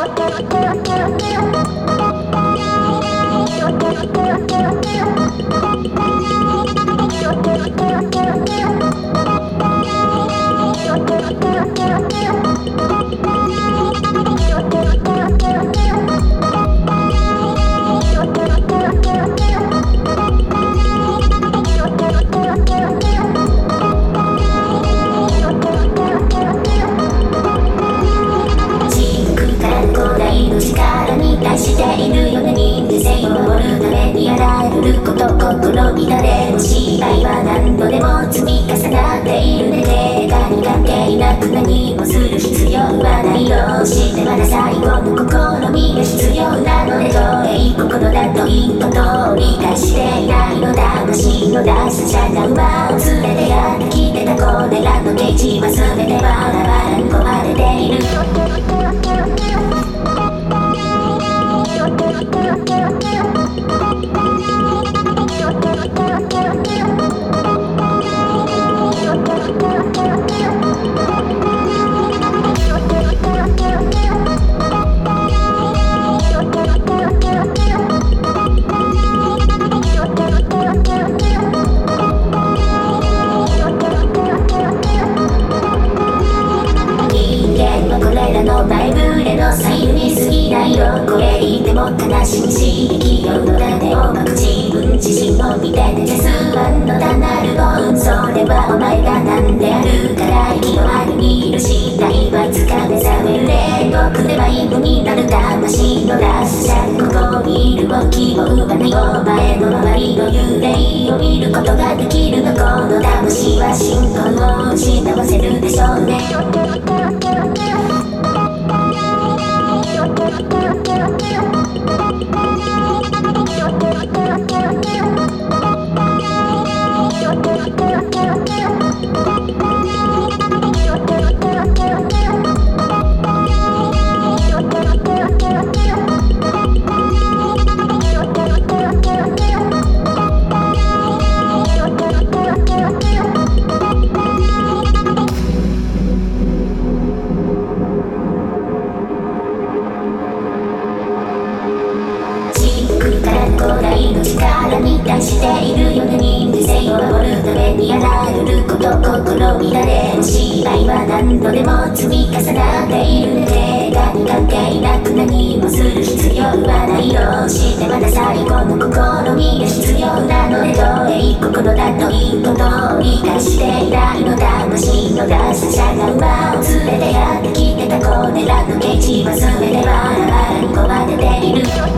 心乱れる失敗は何度でも積み重なっているね。手がに関係なく何もする必要はないよ。してまだ最後の試みが必要なので、どれ行くことだということを理解していないの。魂の大切な馬を連れてやってきてたこれらのケージは全てバラバラに壊れている。前触れの左右に過ぎないよ。これ言っても悲しみし生きようの種をまく自分自身を見ててすまんのだなるもん。それはお前がなんであるから息のあるにいる死体はいつか目覚めるね。僕で迷子になる魂のラスシャここにいる動きを奪わないお前の周りの幽霊を見ることができるの。この魂は信仰を失わせるでしょうね。力に対しているような人生を守るためにあらゆること心乱れる失敗は何度でも積み重なっているね。手がに関係なく何もする必要はないよ。してまだ最後の試みが必要なので、どれ行くことだということを理解していないの。魂の大切な馬を連れてやってきてたこれらのケージは全てバラバラに壊れている。